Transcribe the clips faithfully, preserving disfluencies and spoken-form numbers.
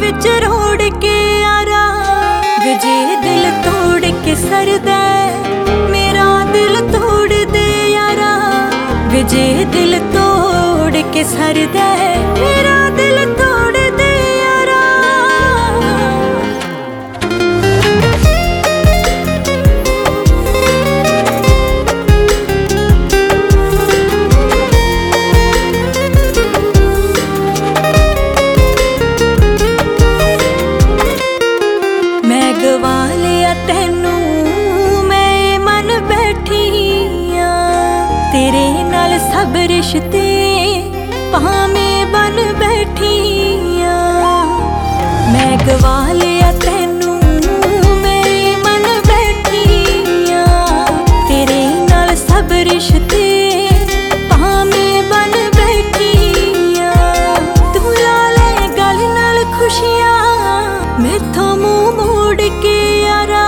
विच road के यारा, विजे दिल तोड़ के सरदा मेरा दिल तोड़ दे यारा, विजे दिल तोड़ के सरदा मेरा दिल तोड़ दे यारा। मैं गवा लिया तैनू मैं मन बैठी आ, तेरे नाल सब रिश्ते भावें बन बैठी आ। मैं गवा लिया तैनू मैं मन बैठी आ, तेरे नाल सब रिश्ते भावें बन बैठी आ। तू ला ले गल नाल खुशियां मैथों मुंह मोड़ के यारा,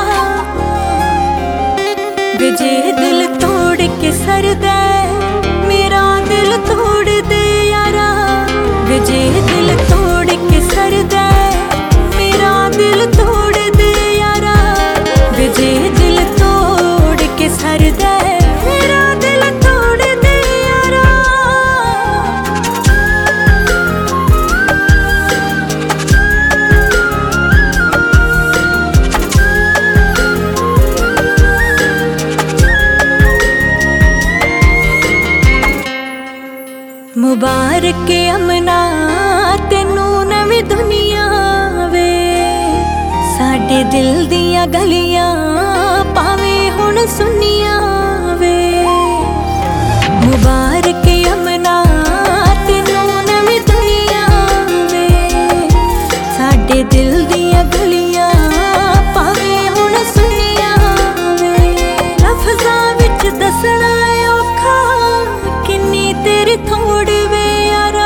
विजे दिल तोड़ के सरदा मेरा दिल तोड़ दे यारा, विजे दिल तोड़ के सरदा मेरा दिल तोड़ दे यारा, विजे दिल तोड़ के सरदा मेरा दिल तोड़ दे यारा। मुबारक अमना तेनू नवी दुनिया वे, साडे दिल दियां गलियां पावें हुण सुनिया वे। मुबारक अमना तेनू नवी दुनिया वे, साडे दिल दियां गलियां पावें हुण सुनिया वे। लफ्ज़ां विच दसना औखा किन्नी तेरी थोड़ वे यारा,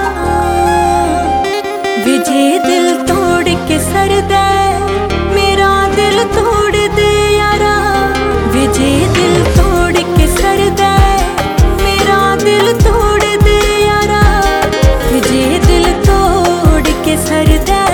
विजे दिल तोड़ के सरदा मेरा दिल तोड़ दे यारा, विजे दिल तोड़ के सरदा मेरा दिल तोड़ दे यारा, विजे दिल तोड़ के सरदा